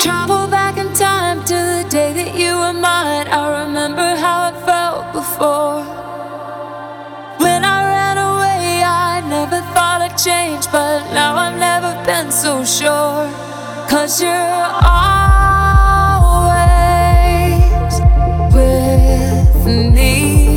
Travel back in time to the day that you were mine. I remember how it felt before. When I ran away, I never thought I'd change, but now I've never been so sure. 'Cause you're always with me.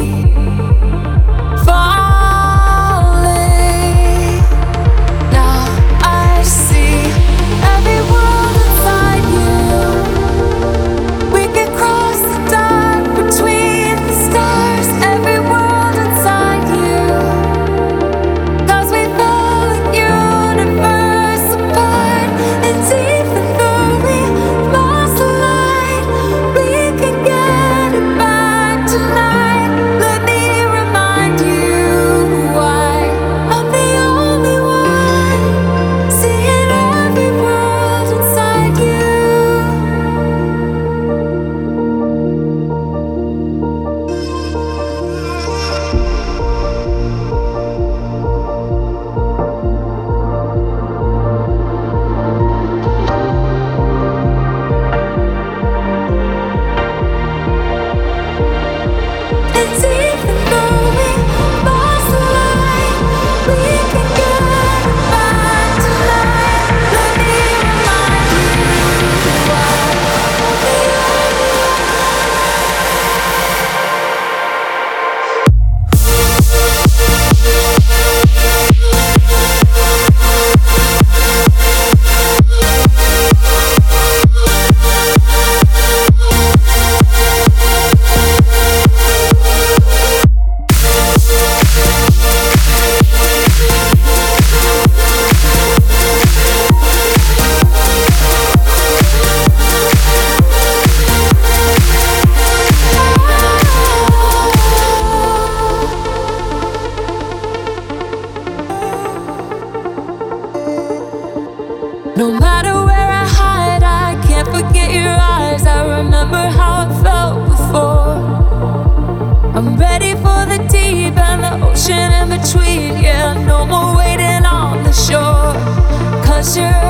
Falling. Now I see every world inside you. We can cross the dark between the stars. Every world inside you. 'Cause we feel the universe apart. And even though we lost the light, we can get it back tonight. Let me remind you why I'm the only one seeing every world inside you. And even though we lost the light, we can get it back tonight. Let me remind you why I'm the only No matter where I hide, I can't forget your eyes. I remember how it felt before. I'm ready for the deep and the ocean in between. Yeah, no more waiting on the shore. 'Cause you're